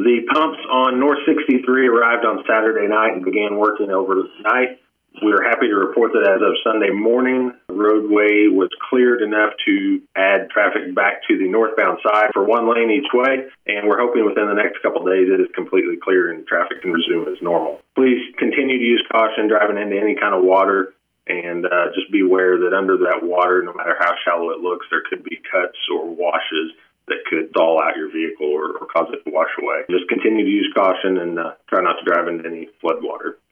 The pumps on North 63 arrived on Saturday night and began working overnight. We are happy to report that as of Sunday morning, the roadway was cleared enough to add traffic back to the northbound side for one lane each way, and we're hoping within the next couple of days it is completely clear and traffic can resume as normal. Please continue to use caution driving into any kind of water, and just be aware that under that water, no matter how shallow it looks, there could be cuts or washes that could thaw out your vehicle or cause it to wash away. Just continue to use caution and try not to drive into any flood water.